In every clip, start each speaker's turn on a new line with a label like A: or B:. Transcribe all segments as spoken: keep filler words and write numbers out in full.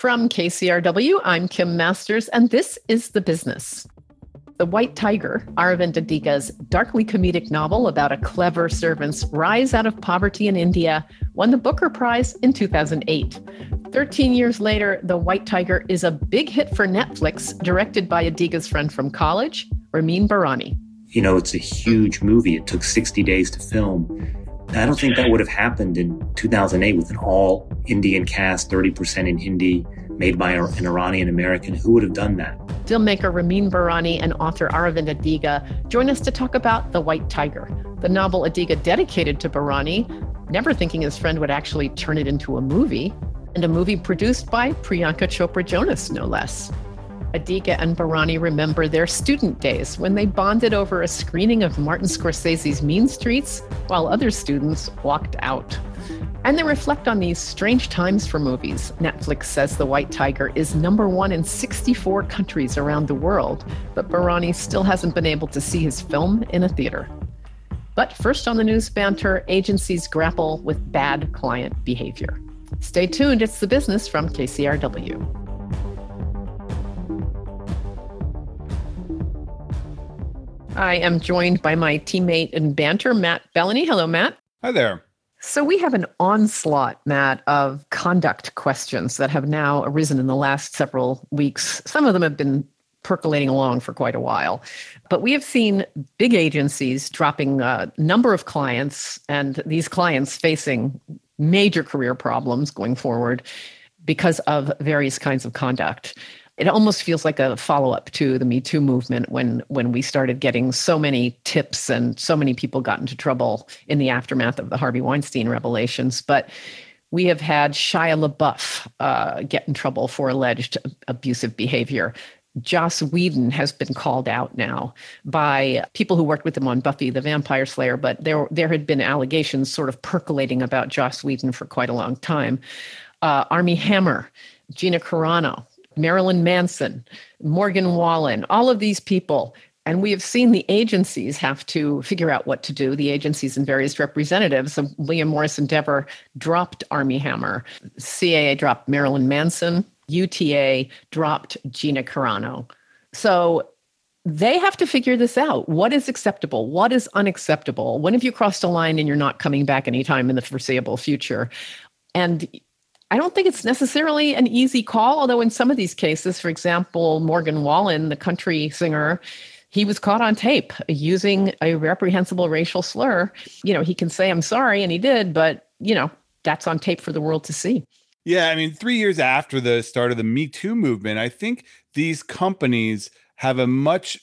A: From K C R W, I'm Kim Masters, and this is The Business. The White Tiger, Aravind Adiga's darkly comedic novel about a clever servant's rise out of poverty in India, won the Booker Prize in two thousand eight. Thirteen years later, The White Tiger is a big hit for Netflix, directed by Adiga's friend from college, Ramin Bahrani.
B: You know, it's a huge movie. It took sixty days to film. I don't think that would have happened in two thousand eight with an all Indian cast, thirty percent in Hindi, made by an Iranian American. Who would have done that?
A: Filmmaker Ramin Bahrani and author Aravind Adiga join us to talk about The White Tiger, the novel Adiga dedicated to Bahrani, never thinking his friend would actually turn it into a movie, and a movie produced by Priyanka Chopra Jonas, no less. Adiga and Bahrani remember their student days when they bonded over a screening of Martin Scorsese's Mean Streets while other students walked out. And they reflect on these strange times for movies. Netflix says The White Tiger is number one in sixty-four countries around the world, but Bahrani still hasn't been able to see his film in a theater. But first on the news banter, agencies grapple with bad client behavior. Stay tuned, it's The Business from K C R W. I am joined by my teammate in banter, Matt Bellany. Hello, Matt.
C: Hi there.
A: So we have an onslaught, Matt, of conduct questions that have now arisen in the last several weeks. Some of them have been percolating along for quite a while. But we have seen big agencies dropping a number of clients, and these clients facing major career problems going forward because of various kinds of conduct. It almost feels like a follow-up to the Me Too movement when when we started getting so many tips and so many people got into trouble in the aftermath of the Harvey Weinstein revelations. But we have had Shia LaBeouf uh, get in trouble for alleged abusive behavior. Joss Whedon has been called out now by people who worked with him on Buffy the Vampire Slayer, but there, there had been allegations sort of percolating about Joss Whedon for quite a long time. Uh, Armie Hammer, Gina Carano, Marilyn Manson, Morgan Wallen, all of these people. And we have seen the agencies have to figure out what to do. The agencies and various representatives of William Morris Endeavor dropped Armie Hammer. C A A dropped Marilyn Manson. U T A dropped Gina Carano. So they have to figure this out. What is acceptable? What is unacceptable? When have you crossed a line and you're not coming back anytime in the foreseeable future? And I don't think it's necessarily an easy call, although in some of these cases, for example, Morgan Wallen, the country singer, he was caught on tape using a reprehensible racial slur. You know, he can say, I'm sorry, and he did, but, you know, that's on tape for the world to see.
C: Yeah, I mean, three years after the start of the Me Too movement, I think these companies have a much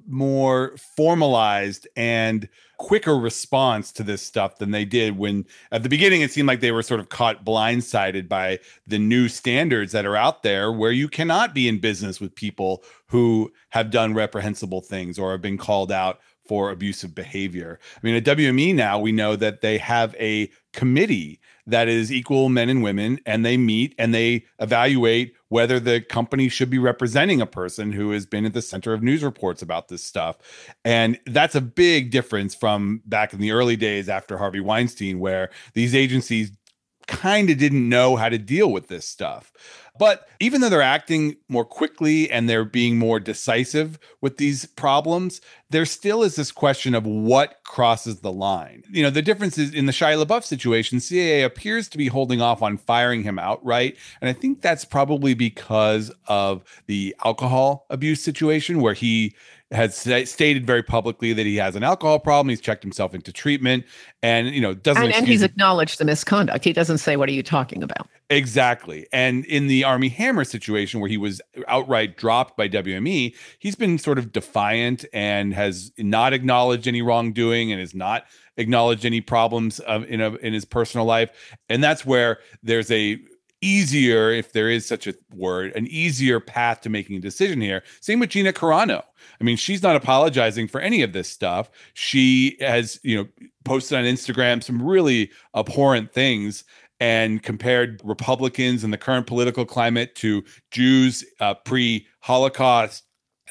C: more formalized and quicker response to this stuff than they did when at the beginning it seemed like they were sort of caught blindsided by the new standards that are out there where you cannot be in business with people who have done reprehensible things or have been called out for abusive behavior. I mean, at W M E now, we know that they have a committee that is equal men and women, and they meet and they evaluate whether the company should be representing a person who has been at the center of news reports about this stuff. And that's a big difference from back in the early days after Harvey Weinstein, where these agencies kind of didn't know how to deal with this stuff. But even though they're acting more quickly and they're being more decisive with these problems, there still is this question of what crosses the line. You know, the difference is in the Shia LaBeouf situation, C A A appears to be holding off on firing him outright. And I think that's probably because of the alcohol abuse situation where he has stated very publicly that he has an alcohol problem. He's checked himself into treatment and, you know, doesn't.
A: And, and he's acknowledged the misconduct. He doesn't say, what are you talking about?
C: Exactly. And in the Armie Hammer situation where he was outright dropped by W M E, he's been sort of defiant and has not acknowledged any wrongdoing and has not acknowledged any problems um, in a, in his personal life. And that's where there's a easier, if there is such a word, an easier path to making a decision here. Same with Gina Carano. I mean, she's not apologizing for any of this stuff. She has, you know, posted on Instagram some really abhorrent things and compared Republicans in the current political climate to Jews uh, pre-Holocaust.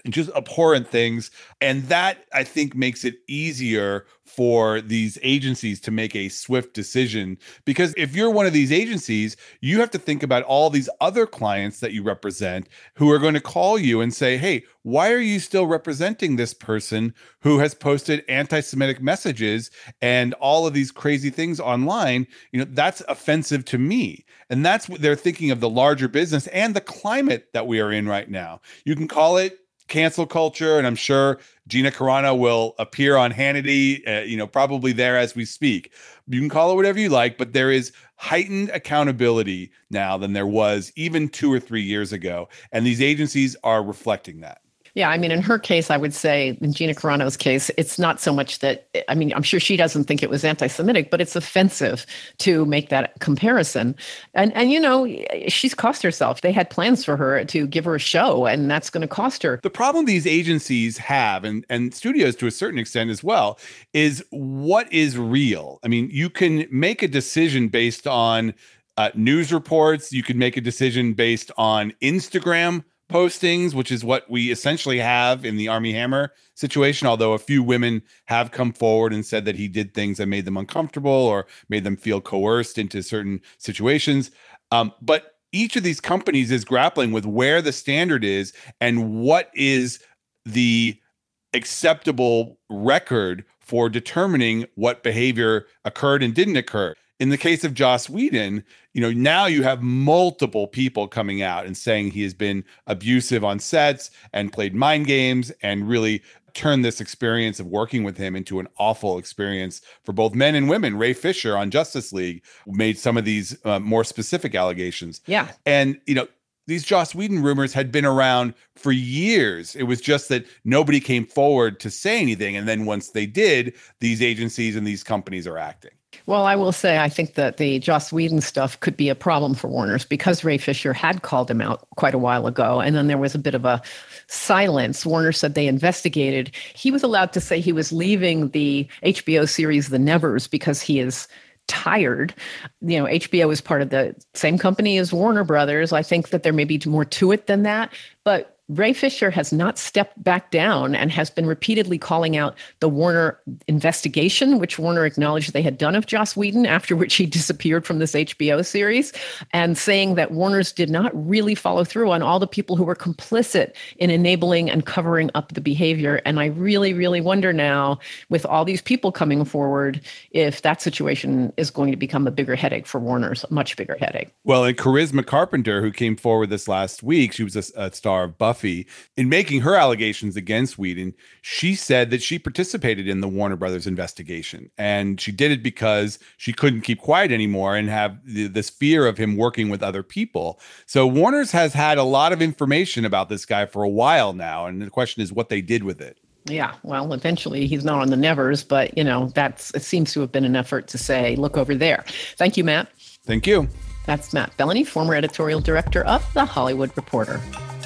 C: just abhorrent things. And that, I think, makes it easier for these agencies to make a swift decision. Because if you're one of these agencies, you have to think about all these other clients that you represent who are going to call you and say, hey, why are you still representing this person who has posted anti-Semitic messages and all of these crazy things online? You know, that's offensive to me. And that's what they're thinking of, the larger business and the climate that we are in right now. You can call it cancel culture, and I'm sure Gina Carano will appear on Hannity, uh, you know, probably there as we speak. You can call it whatever you like, but there is heightened accountability now than there was even two or three years ago. And these agencies are reflecting that.
A: Yeah, I mean, in her case, I would say, in Gina Carano's case, it's not so much that, I mean, I'm sure she doesn't think it was anti-Semitic, but it's offensive to make that comparison. And, and you know, she's cost herself. They had plans for her to give her a show, and that's going to cost her.
C: The problem these agencies have, and, and studios to a certain extent as well, is what is real. I mean, you can make a decision based on uh, news reports. You can make a decision based on Instagram postings, which is what we essentially have in the Armie Hammer situation, although a few women have come forward and said that he did things that made them uncomfortable or made them feel coerced into certain situations. Um, but each of these companies is grappling with where the standard is and what is the acceptable record for determining what behavior occurred and didn't occur. In the case of Joss Whedon, you know, now you have multiple people coming out and saying he has been abusive on sets and played mind games and really turned this experience of working with him into an awful experience for both men and women. Ray Fisher on Justice League made some of these uh, more specific allegations.
A: Yeah.
C: And, you know, these Joss Whedon rumors had been around for years. It was just that nobody came forward to say anything. And then once they did, these agencies and these companies are acting.
A: Well, I will say, I think that the Joss Whedon stuff could be a problem for Warner's because Ray Fisher had called him out quite a while ago. And then there was a bit of a silence. Warner said they investigated. He was allowed to say he was leaving the H B O series The Nevers because he is tired. You know, H B O is part of the same company as Warner Brothers. I think that there may be more to it than that. But Ray Fisher has not stepped back down and has been repeatedly calling out the Warner investigation, which Warner acknowledged they had done of Joss Whedon, after which he disappeared from this H B O series, and saying that Warner's did not really follow through on all the people who were complicit in enabling and covering up the behavior. And I really, really wonder now, with all these people coming forward, if that situation is going to become a bigger headache for Warner's, a much bigger headache.
C: Well, and Charisma Carpenter, who came forward this last week, she was a, a star of Buffy. In making her allegations against Whedon, she said that she participated in the Warner Brothers investigation, and she did it because she couldn't keep quiet anymore and have th- this fear of him working with other people. So Warner's has had a lot of information about this guy for a while now, and the question is what they did with it.
A: Yeah, well, eventually he's not on the Nevers, but, you know, that's it seems to have been an effort to say, look over there. Thank you, Matt.
C: Thank you.
A: That's Matt Bellany, former editorial director of The Hollywood Reporter.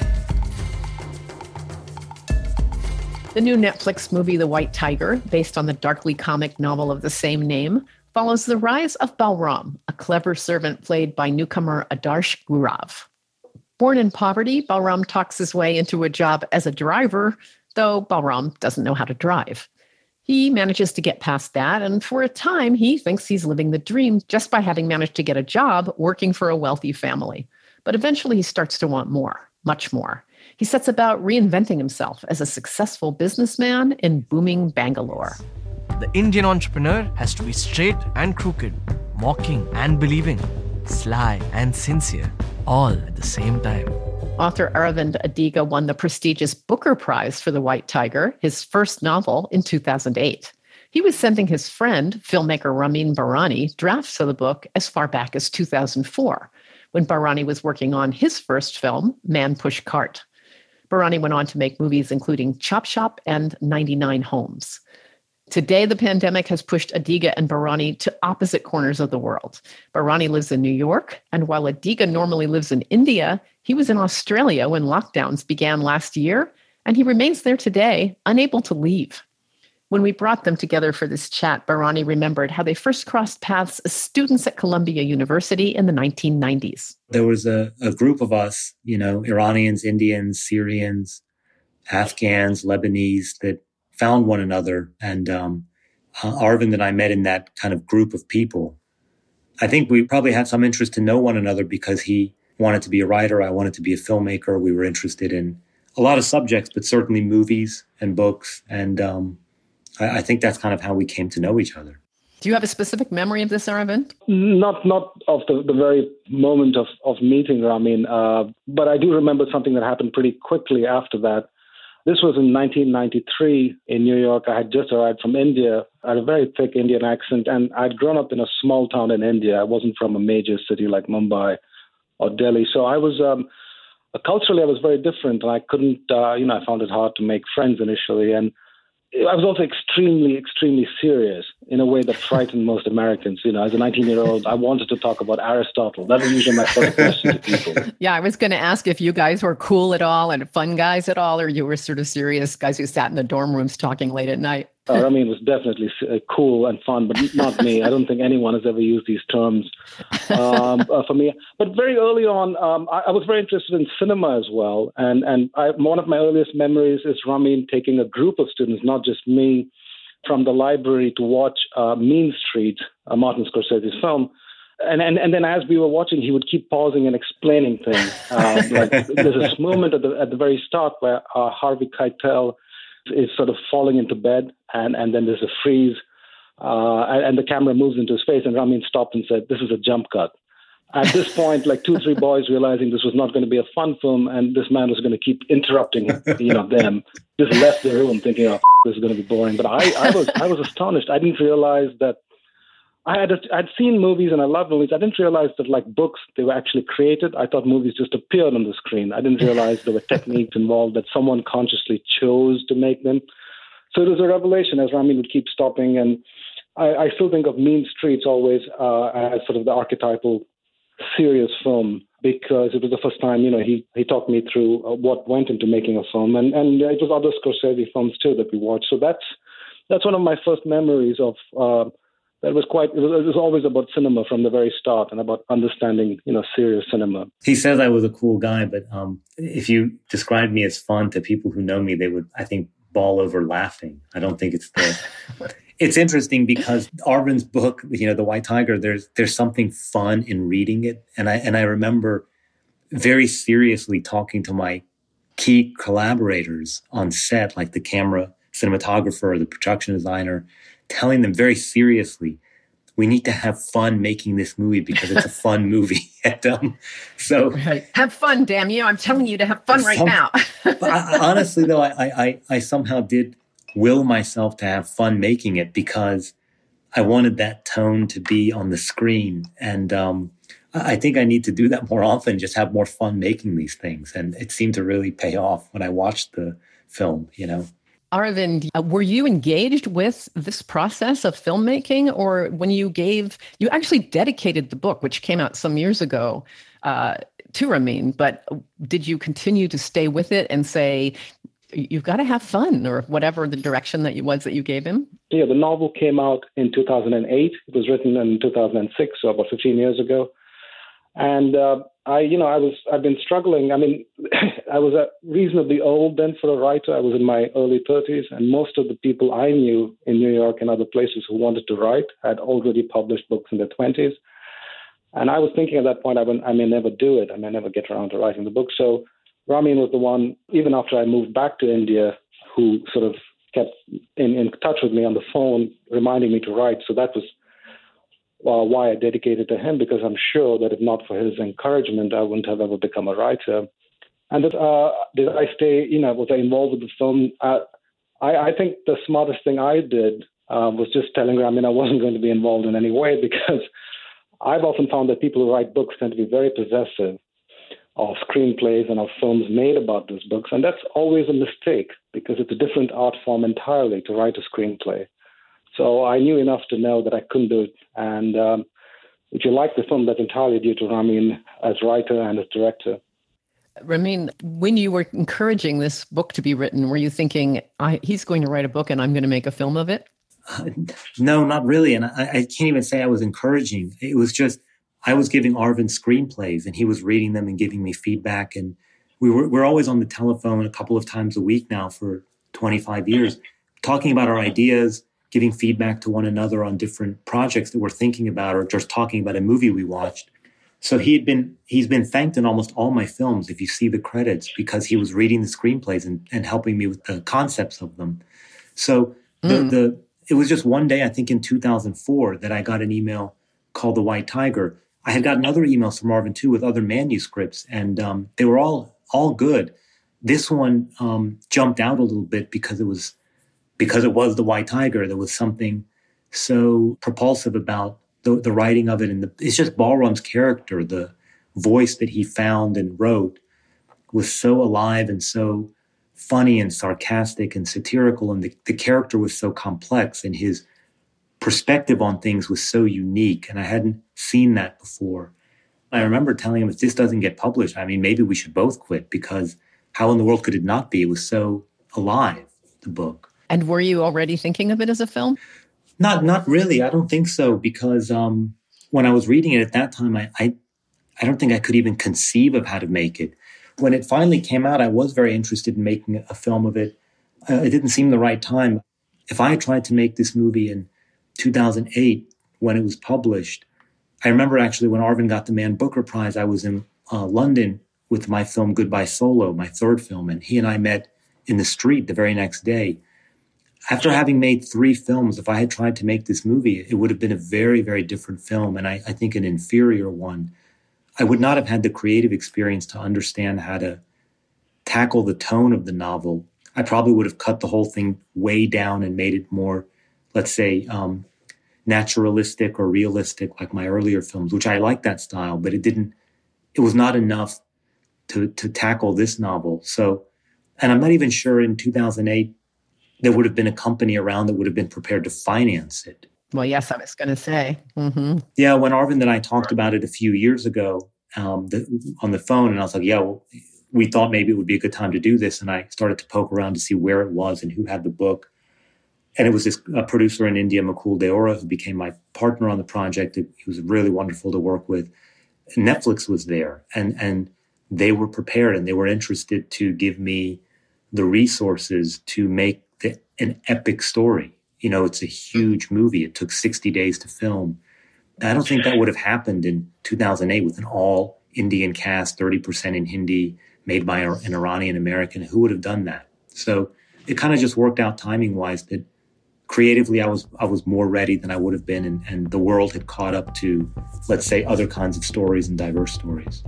A: The new Netflix movie, The White Tiger, based on the darkly comic novel of the same name, follows the rise of Balram, a clever servant played by newcomer Adarsh Gurav. Born in poverty, Balram talks his way into a job as a driver, though Balram doesn't know how to drive. He manages to get past that, and for a time, he thinks he's living the dream just by having managed to get a job working for a wealthy family. But eventually he starts to want more, much more. He sets about reinventing himself as a successful businessman in booming Bangalore.
D: The Indian entrepreneur has to be straight and crooked, mocking and believing, sly and sincere, all at the same time.
A: Author Aravind Adiga won the prestigious Booker Prize for The White Tiger, his first novel, in two thousand eight. He was sending his friend, filmmaker Ramin Bahrani, drafts of the book as far back as two thousand four, when Bahrani was working on his first film, Man Push Cart. Bahrani went on to make movies including Chop Shop and ninety-nine Homes. Today, the pandemic has pushed Adiga and Bahrani to opposite corners of the world. Bahrani lives in New York, and while Adiga normally lives in India, he was in Australia when lockdowns began last year, and he remains there today, unable to leave. When we brought them together for this chat, Bahrani remembered how they first crossed paths as students at Columbia University in the nineteen nineties.
B: There was a, a group of us, you know, Iranians, Indians, Syrians, Afghans, Lebanese that found one another. And um, uh, Arvind and I met in that kind of group of people. I think we probably had some interest to know one another because he wanted to be a writer. I wanted to be a filmmaker. We were interested in a lot of subjects, but certainly movies and books. And um, I, I think that's kind of how we came to know each other.
A: Do you have a specific memory of this, Arvind?
E: Not not of the, the very moment of, of meeting Ramin, uh, but I do remember something that happened pretty quickly after that. This was in nineteen ninety-three in New York. I had just arrived from India. I had a very thick Indian accent, and I'd grown up in a small town in India. I wasn't from a major city like Mumbai or Delhi. So I was, um, culturally, I was very different, and I couldn't, uh, you know, I found it hard to make friends initially. And I was also extremely, extremely serious in a way that frightened most Americans. You know, as a nineteen-year-old, I wanted to talk about Aristotle. That was usually my first question to people.
A: Yeah, I was going to ask if you guys were cool at all and fun guys at all, or you were sort of serious guys who sat in the dorm rooms talking late at night.
E: Uh, Ramin was definitely uh, cool and fun, but not me. I don't think anyone has ever used these terms um, uh, for me. But very early on, um, I, I was very interested in cinema as well. And and I, one of my earliest memories is Ramin taking a group of students, not just me, from the library to watch uh, Mean Street, uh, Martin Scorsese's film. And, and and then as we were watching, he would keep pausing and explaining things. Uh, like there's this moment at the at the very start where uh, Harvey Keitel is sort of falling into bed, and, and then there's a freeze, uh, and, and the camera moves into his face, and Ramin stopped and said, "This is a jump cut." At this point, like two, three boys realizing this was not going to be a fun film, and this man was going to keep interrupting, you know, them, just left the room thinking, "Oh, this is going to be boring." But I, I was, I was astonished. I didn't realize that. I had I'd seen movies and I loved movies. I didn't realize that, like books, they were actually created. I thought movies just appeared on the screen. I didn't realize there were techniques involved, that someone consciously chose to make them. So it was a revelation as Ramin would keep stopping. And I, I still think of Mean Streets always uh, as sort of the archetypal serious film, because it was the first time, you know, he, he talked me through uh, what went into making a film. And, and it was other Scorsese films too that we watched. So that's that's one of my first memories of uh, That was quite, it was, it was always about cinema from the very start and about understanding, you know, serious cinema.
B: He says I was a cool guy, but um, if you described me as fun to people who know me, they would, I think, ball over laughing. I don't think it's the... It's interesting because Arvind's book, you know, The White Tiger, there's there's something fun in reading it. And I and I remember very seriously talking to my key collaborators on set, like the camera cinematographer or the production designer, telling them very seriously, we need to have fun making this movie because it's a fun movie. and, um, so
A: right. Have fun, damn you. I'm telling you to have fun right some, now.
B: but I, honestly, though, I, I, I somehow did will myself to have fun making it because I wanted that tone to be on the screen. And um, I think I need to do that more often, just have more fun making these things. And it seemed to really pay off when I watched the film, you know.
A: Arvind, uh, were you engaged with this process of filmmaking, or when you gave, you actually dedicated the book, which came out some years ago, uh, to Ramin, but did you continue to stay with it and say, you've got to have fun, or whatever the direction that you was that you gave him?
E: Yeah, the novel came out in two thousand eight. It was written in two thousand six, so about fifteen years ago. And uh, I, you know, I was, I've been struggling. I mean, I was uh, reasonably old then for a writer. I was in my early thirties, and most of the people I knew in New York and other places who wanted to write had already published books in their twenties. And I was thinking at that point, I, I may never do it. I may never get around to writing the book. So Ramin was the one, even after I moved back to India, who sort of kept in, in touch with me on the phone, reminding me to write. So that was uh, why I dedicated to him, because I'm sure that if not for his encouragement, I wouldn't have ever become a writer. And that, uh, did I stay, you know, was I involved with the film? Uh, I, I think the smartest thing I did uh, was just telling Ramin I wasn't going to be involved in any way, because I've often found that people who write books tend to be very possessive of screenplays and of films made about those books. And that's always a mistake, because it's a different art form entirely to write a screenplay. So I knew enough to know that I couldn't do it. And um, if you like the film, that's entirely due to Ramin as writer and as director.
A: Ramin, when you were encouraging this book to be written, were you thinking, I, he's going to write a book and I'm going to make a film of it?
B: Uh, no, not really. And I, I can't even say I was encouraging. It was just, I was giving Arvind screenplays and he was reading them and giving me feedback. And we were, we're always on the telephone a couple of times a week now for twenty-five years, talking about our ideas, giving feedback to one another on different projects that we're thinking about, or just talking about a movie we watched. So he had been, he's been thanked in almost all my films, if you see the credits, because he was reading the screenplays and, and helping me with the concepts of them. So the, mm. the, it was just one day, I think in two thousand four, that I got an email called The White Tiger. I had gotten other emails from Arvind too with other manuscripts, and um, they were all, all good. This one um, jumped out a little bit because it was, because it was The White Tiger. There was something so propulsive about the, the writing of it. And the, it's just Balram's character, the voice that he found and wrote was so alive and so funny and sarcastic and satirical. And the, the character was so complex, and his perspective on things was so unique. And I hadn't seen that before. I remember telling him, if this doesn't get published, I mean, maybe we should both quit, because how in the world could it not be? It was so alive, the book.
A: And were you already thinking of it as a film?
B: Not not really. I don't think so, because um, when I was reading it at that time, I, I I don't think I could even conceive of how to make it. When it finally came out, I was very interested in making a film of it. Uh, it didn't seem the right time. If I had tried to make this movie in two thousand eight, when it was published, I remember actually when Arvind got the Man Booker Prize, I was in uh, London with my film Goodbye Solo, my third film, and he and I met in the street the very next day. After having made three films, if I had tried to make this movie, it would have been a very, very different film, and I, I think an inferior one. I would not have had the creative experience to understand how to tackle the tone of the novel. I probably would have cut the whole thing way down and made it more, let's say, um, naturalistic or realistic, like my earlier films, which I like that style, but it didn't, it was not enough to, to tackle this novel. So, and I'm not even sure in two thousand eight, there would have been a company around that would have been prepared to finance it.
A: Well, yes, I was going to say. Mm-hmm.
B: Yeah, when Arvind and I talked about it a few years ago um, the, on the phone, and I was like, yeah, well, we thought maybe it would be a good time to do this. And I started to poke around to see where it was and who had the book. And it was this a producer in India, Mukul Deora, who became my partner on the project. He was really wonderful to work with. Netflix was there, and, and they were prepared, and they were interested to give me the resources to make the, an epic story. You know, it's a huge movie. It took sixty days to film. I don't think that would have happened in two thousand eight with an all Indian cast, thirty percent in Hindi, made by an Iranian American. Who would have done that? So it kind of just worked out timing wise that creatively I was I was more ready than I would have been. And, and the world had caught up to, let's say, other kinds of stories and diverse stories.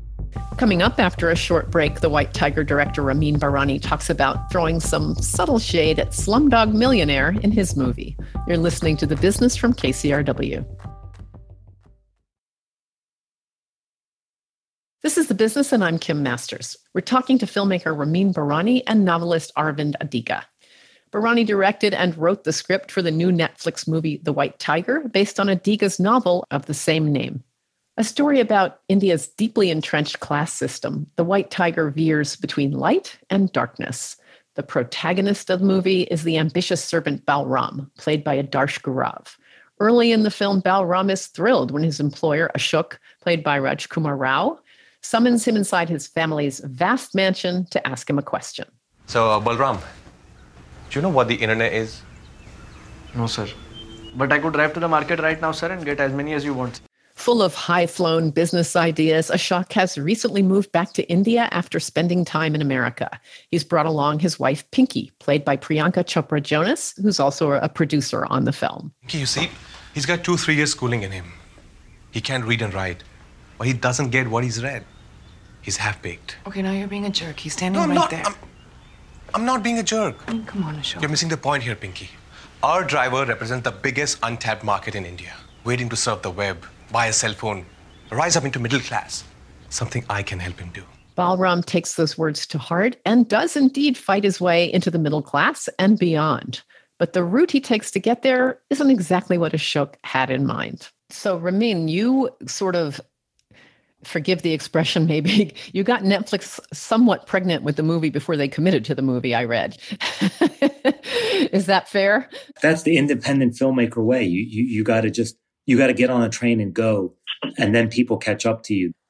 A: Coming up after a short break, The White Tiger director Ramin Bahrani talks about throwing some subtle shade at Slumdog Millionaire in his movie. You're listening to The Business from K C R W. This is The Business, and I'm Kim Masters. We're talking to filmmaker Ramin Bahrani and novelist Aravind Adiga. Bahrani directed and wrote the script for the new Netflix movie The White Tiger, based on Adiga's novel of the same name. A story about India's deeply entrenched class system, The White Tiger veers between light and darkness. The protagonist of the movie is the ambitious servant Balram, played by Adarsh Gaurav. Early in the film, Balram is thrilled when his employer, Ashok, played by Rajkumar Rao, summons him inside his family's vast mansion to ask him a question.
F: So, uh, Balram, do you know what the internet is?
D: No, sir. But I could drive to the market right now, sir, and get as many as you want.
A: Full of high-flown business ideas, Ashok has recently moved back to India after spending time in America. He's brought along his wife, Pinky, played by Priyanka Chopra Jonas, who's also a producer on the film.
F: You see, he's got two, three years schooling in him. He can't read and write, or he doesn't get what he's read. He's half-baked.
G: Okay, now you're being a jerk. He's standing
F: no, I'm
G: right
F: not,
G: there.
F: I'm, I'm not being a jerk.
G: I mean, come on, Ashok.
F: You're missing the point here, Pinky. Our driver represents the biggest untapped market in India, waiting to surf the web, buy a cell phone, rise up into middle class. Something I can help him do.
A: Balram takes those words to heart and does indeed fight his way into the middle class and beyond. But the route he takes to get there isn't exactly what Ashok had in mind. So, Ramin, you sort of, forgive the expression maybe, you got Netflix somewhat pregnant with the movie before they committed to the movie, I read. Is that fair?
B: That's the independent filmmaker way. You you, you got to just, you got to get on a train and go, and then people catch up to you.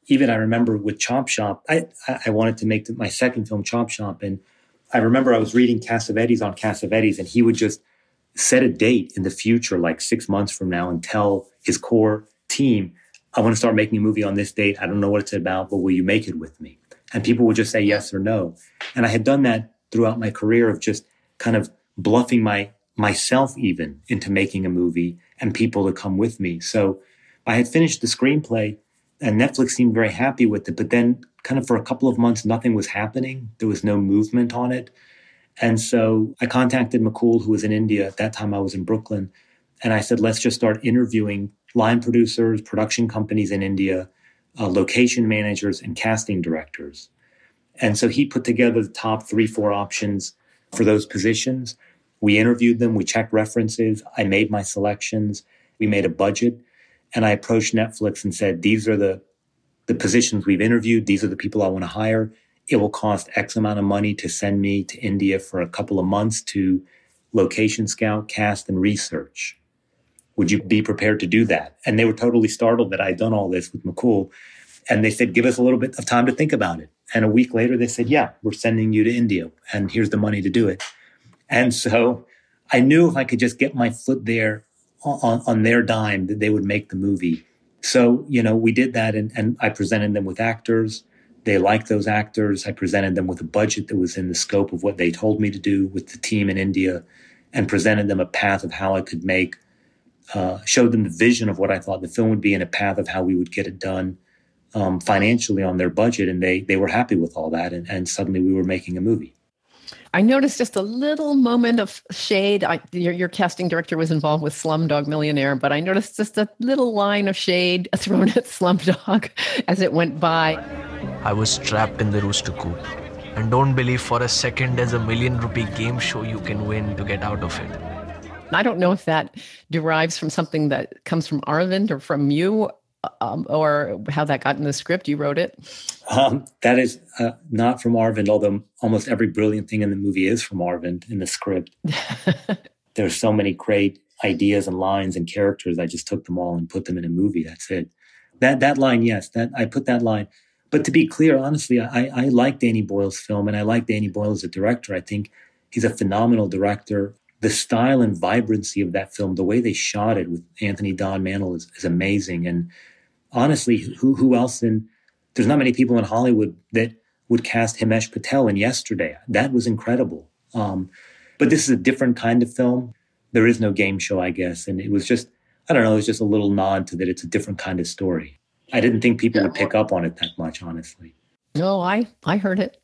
B: even I remember with Chop Shop, I, I wanted to make the, my second film, Chop Shop. And I remember I was reading Cassavetes on Cassavetes, and he would just set a date in the future, like six months from now, and tell his core team, I want to start making a movie on this date. I don't know what it's about, but will you make it with me? And people would just say yes or no. And I had done that throughout my career of just kind of bluffing my myself even into making a movie and people to come with me. So I had finished the screenplay and Netflix seemed very happy with it. But then kind of for a couple of months, nothing was happening. There was no movement on it. And so I contacted Mukul, who was in India. At that time, I was in Brooklyn. And I said, let's just start interviewing line producers, production companies in India, uh, location managers, and casting directors. And so he put together the top three, four options for those positions. We interviewed them. We checked references. I made my selections. We made a budget. And I approached Netflix and said, these are the, the positions we've interviewed. These are the people I want to hire. It will cost X amount of money to send me to India for a couple of months to location scout, cast, and research. Would you be prepared to do that? And they were totally startled that I had done all this with Mukul. And they said, give us a little bit of time to think about it. And a week later, they said, yeah, we're sending you to India, and here's the money to do it. And so I knew if I could just get my foot there on, on their dime, that they would make the movie. So, you know, we did that, and, and I presented them with actors. They liked those actors. I presented them with a budget that was in the scope of what they told me to do with the team in India, and presented them a path of how I could make, uh, showed them the vision of what I thought the film would be and a path of how we would get it done um, financially on their budget. And they they were happy with all that. And, and suddenly we were making a movie.
A: I noticed just a little moment of shade. I, your, your casting director was involved with Slumdog Millionaire, but I noticed just a little line of shade thrown at Slumdog as it went by.
D: I was trapped in the rooster coop. And don't believe for a second there's a million rupee game show you can win to get out of it.
A: I don't know if that derives from something that comes from Aravind or from you, um, or how that got in the script. You wrote it.
B: Um, that is uh, not from Aravind, although almost every brilliant thing in the movie is from Aravind in the script. There's so many great ideas and lines and characters. I just took them all and put them in a movie. That's it. That that line, yes, that I put that line. But to be clear, honestly, I, I like Danny Boyle's film, and I like Danny Boyle as a director. I think he's a phenomenal director. The style and vibrancy of that film, the way they shot it with Anthony Don Mantle is, is amazing. And honestly, who who else in, there's not many people in Hollywood that would cast Himesh Patel in Yesterday. That was incredible. Um, but this is a different kind of film. There is no game show, I guess. And it was just, I don't know, it was just a little nod to that it's a different kind of story. I didn't think people would pick up on it that much, honestly.
A: No, I, I heard it.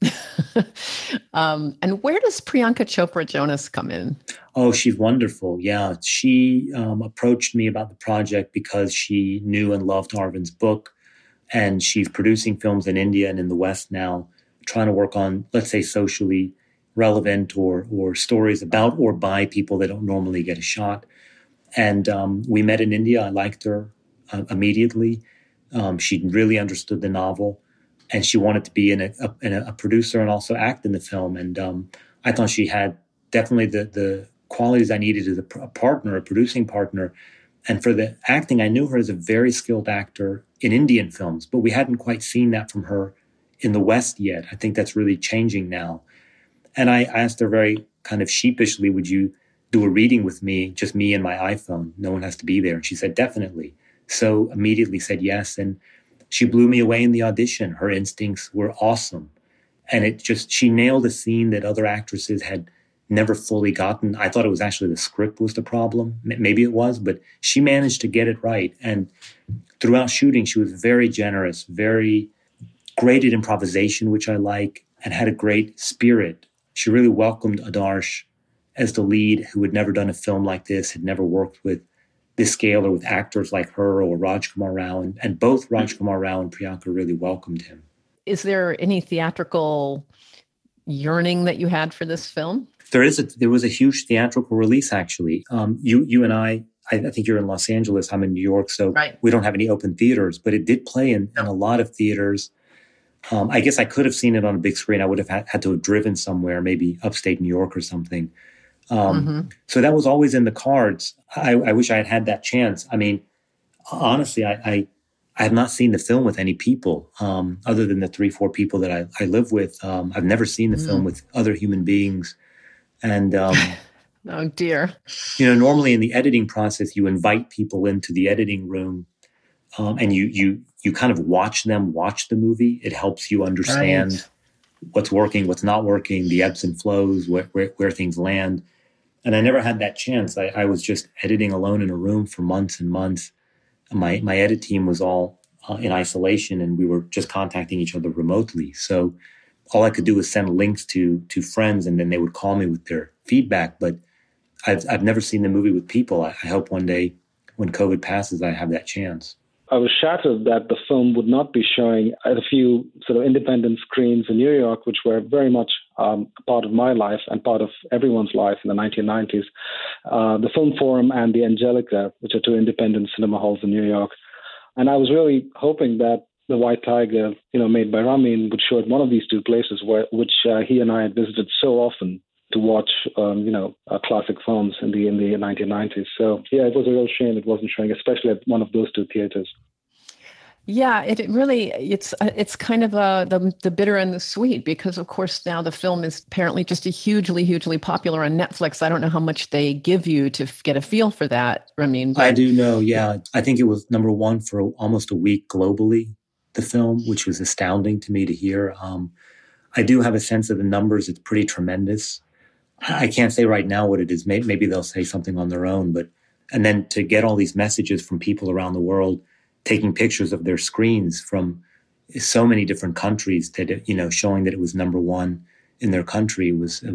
A: um, and where does Priyanka Chopra Jonas come in?
B: Oh, she's wonderful. Yeah. She um, approached me about the project because she knew and loved Arvind's book. And she's producing films in India and in the West now, trying to work on, let's say, socially relevant or or stories about or by people that don't normally get a shot. And um, we met in India. I liked her uh, immediately. Um, she really understood the novel. And she wanted to be in a, a, in a producer and also act in the film. And um, I thought she had definitely the, the qualities I needed as a, a partner, a producing partner. And for the acting, I knew her as a very skilled actor in Indian films, but we hadn't quite seen that from her in the West yet. I think that's really changing now. And I asked her very kind of sheepishly, would you do a reading with me, just me and my iPhone? No one has to be there. And she said, definitely. So immediately said yes. And she blew me away in the audition. Her instincts were awesome. And it just, she nailed a scene that other actresses had never fully gotten. I thought it was actually the script was the problem. Maybe it was, but she managed to get it right. And throughout shooting, she was very generous, very great at improvisation, which I like, and had a great spirit. She really welcomed Adarsh as the lead, who had never done a film like this, had never worked with this scale or with actors like her or Rajkumar Rao. And, and both Rajkumar Rao and Priyanka really welcomed him.
A: Is there any theatrical yearning that you had for this film?
B: There is a, there was a huge theatrical release, actually. Um, you you and I, I, I think you're in Los Angeles, I'm in New York, so
A: right.
B: We don't have any open theaters, but it did play in, in a lot of theaters. Um, I guess I could have seen it on a big screen. I would have had, had to have driven somewhere, maybe upstate New York or something. Um, mm-hmm. So that was always in the cards. I, I wish I had had that chance. I mean, honestly, I, I I have not seen the film with any people um, other than the three, four people that I, I live with. Um, I've never seen the mm. film with other human beings. And, um,
A: oh, dear.
B: You know, normally in the editing process, you invite people into the editing room um, and you, you, you kind of watch them watch the movie. It helps you understand right. what's working, what's not working, the ebbs and flows, where, where, where things land. And I never had that chance. I, I was just editing alone in a room for months and months. My my edit team was all uh, in isolation, and we were just contacting each other remotely. So all I could do was send links to to friends, and then they would call me with their feedback. But I've I've never seen the movie with people. I, I hope one day, when COVID passes, I have that chance.
E: I was shattered that the film would not be showing at a few sort of independent screens in New York, which were very much um, a part of my life and part of everyone's life in the nineteen nineties. Uh, the Film Forum and the Angelica, which are two independent cinema halls in New York. And I was really hoping that The White Tiger, you know, made by Ramin, would show at one of these two places, where which uh, he and I had visited so often to watch, um, you know, uh, classic films in the in the nineteen nineties. So yeah, it was a real shame it wasn't showing, especially at one of those two theaters.
A: Yeah, it, it really it's it's kind of uh, the the bitter and the sweet, because of course now the film is apparently just a hugely hugely popular on Netflix. I don't know how much they give you to f- get a feel for that, Ramin. But...
B: I do know. Yeah, I think it was number one for almost a week globally. The film, which was astounding to me to hear. Um, I do have a sense of the numbers. It's pretty tremendous. I can't say right now what it is. Maybe, maybe they'll say something on their own. But and then to get all these messages from people around the world, taking pictures of their screens from so many different countries, that, you know, showing that it was number one in their country was, uh,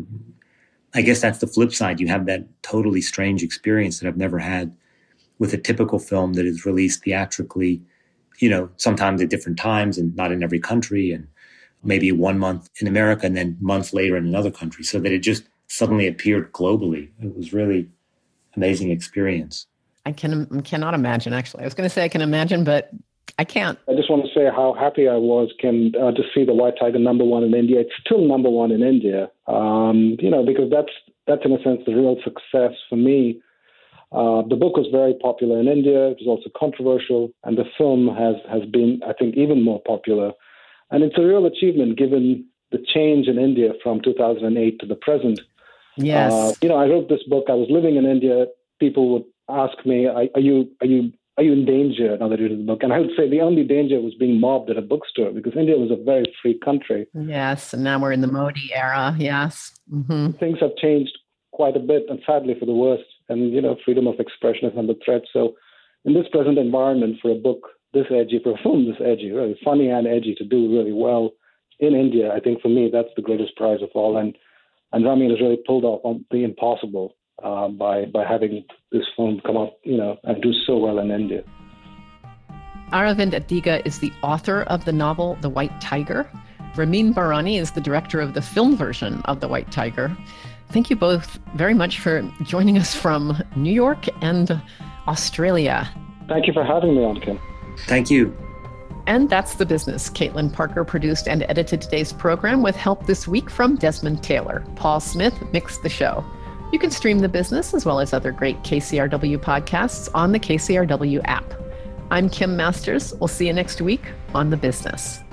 B: I guess that's the flip side. You have that totally strange experience that I've never had with a typical film that is released theatrically, you know, sometimes at different times and not in every country, and maybe one month in America and then months later in another country, so that it just suddenly appeared globally. It was really amazing experience.
A: I can cannot imagine, actually. I was going to say I can imagine, but I can't.
E: I just want to say how happy I was Kim, uh, to see The White Tiger number one in India. It's still number one in India, um, you know, because that's, that's in a sense the real success for me. Uh, the book was very popular in India. It was also controversial, and the film has, has been, I think, even more popular. And it's a real achievement given the change in India from two thousand eight to the present.
A: Yes.
E: Uh, you know, I wrote this book. I was living in India. People would ask me, are, are you are you are you in danger now that you read the book? And I would say the only danger was being mobbed at a bookstore, because India was a very free country.
A: Yes, and now we're in the Modi era. Yes. Mm-hmm.
E: Things have changed quite a bit, and sadly for the worst. And, you know, freedom of expression is under threat. So in this present environment, for a book this edgy, for a film this edgy, really funny and edgy, to do really well in India, I think for me, that's the greatest prize of all. And and Ramin has really pulled off on the impossible uh, by by having this film come up, you know, and do so well in India.
A: Aravind Adiga is the author of the novel The White Tiger. Ramin Bahrani is the director of the film version of The White Tiger. Thank you both very much for joining us from New York and Australia.
E: Thank you for having me on, Kim.
B: Thank you.
A: And that's The Business. Caitlin Parker produced and edited today's program with help this week from Desmond Taylor. Paul Smith mixed the show. You can stream The Business as well as other great K C R W podcasts on the K C R W app. I'm Kim Masters. We'll see you next week on The Business.